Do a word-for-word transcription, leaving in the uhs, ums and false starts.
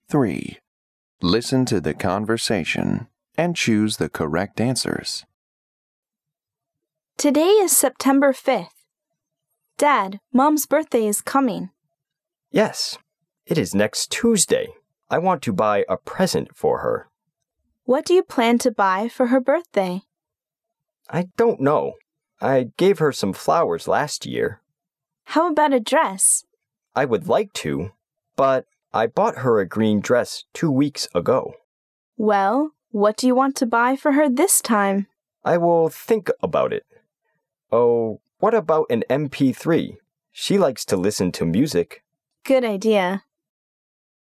three. Listen to the conversation and choose the correct answers. Today is September fifth. Dad, Mom's birthday is coming. Yes, it is next Tuesday. I want to buy a present for her. What do you plan to buy for her birthday? I don't know. I gave her some flowers last year. How about a dress? I would like to, but I bought her a green dress two weeks ago. Well, what do you want to buy for her this time? I will think about it. Oh, what about an M P three? She likes to listen to music. Good idea.